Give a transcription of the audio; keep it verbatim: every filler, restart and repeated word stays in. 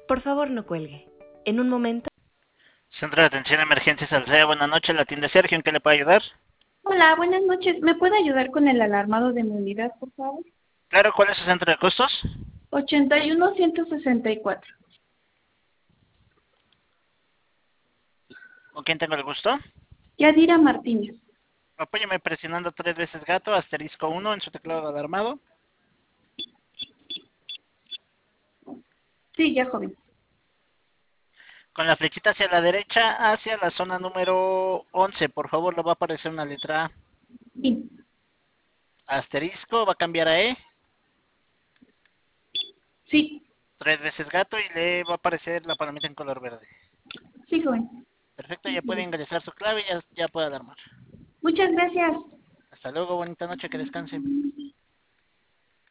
Por favor, no cuelgue. En un momento. Centro de Atención a Emergencias Alcea, buenas noches, la atiende Sergio, ¿en qué le puedo ayudar? Hola, buenas noches. ¿Me puede ayudar con el alarmado de mi unidad, por favor? Claro, ¿cuál es su centro de costos? ochenta y uno ciento sesenta y cuatro. ¿Con quién tengo el gusto? Yadira Martínez. Apóyame presionando tres veces gato, asterisco uno en su teclado alarmado. Sí, ya, joven. Con la flechita hacia la derecha, hacia la zona número once, por favor, le va a aparecer una letra A. Sí. Asterisco, va a cambiar a E. Sí. Tres veces gato y le va a aparecer la palomita en color verde. Sí, joven. Perfecto, ya puede ingresar su clave y ya, ya puede alarmar. Muchas gracias. Hasta luego, bonita noche, que descanse.